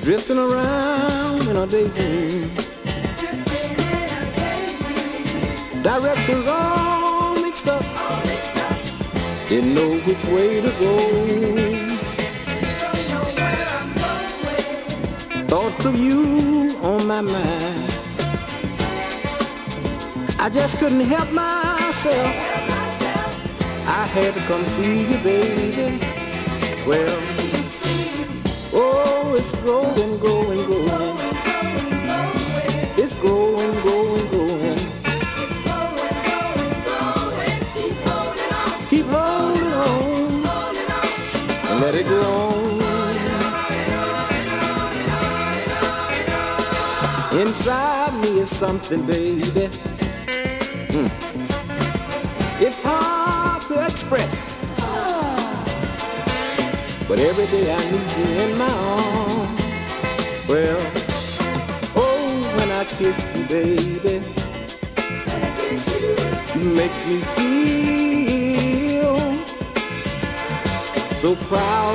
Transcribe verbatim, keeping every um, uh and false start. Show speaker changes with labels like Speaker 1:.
Speaker 1: drifting around in a daydream. Directions all mixed up, didn't know which way to go. Thoughts of you on my mind, I just couldn't help myself. I had to come see you, baby. Well, oh, it's growing, growing, growing. It's growing, growing, growing. Keep holding on and let it go on. Inside me is something, baby. Mm. It's hard to express, but every day I need you in my arms. Well, oh, when I kiss you, baby, it makes me feel so proud.